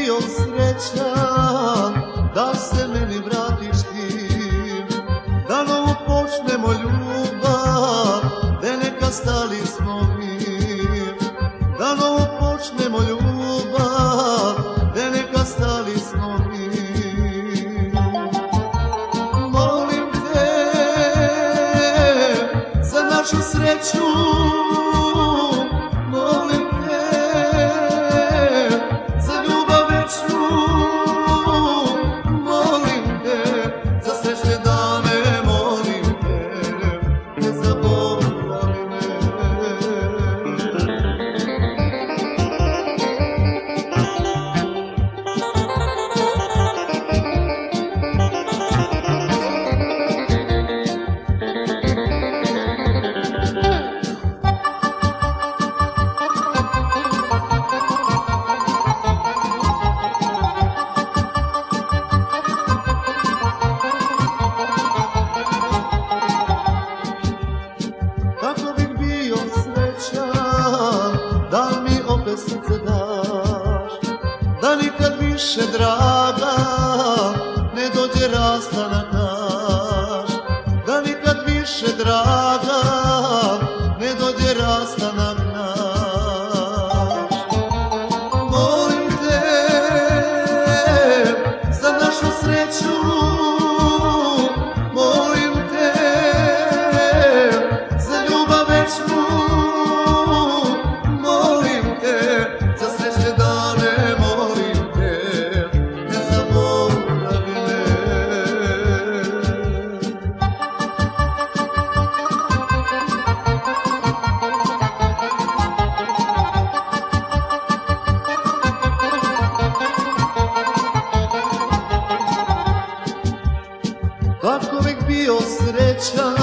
bio srećan da se meni vratiš ti, da novo počnemo ljubav, da neka stali smo mi, da novo počnemo ljubav, da neka stali smo mi. Molim te za našu sreću, molim te za ljubav večnu, molim te za srećne dane, molim te ne zaboravi me. Kako bih bio srećan da mi opet srce daš, da nikad više draga ne dođe rastanak naš, da nikad više draga ne dođe rastanak naš. Molim te za našu sreću, molim te za ljubav večnu, molim te za srećne dane, molim te ne zaboravi me. Kako bih bio srećan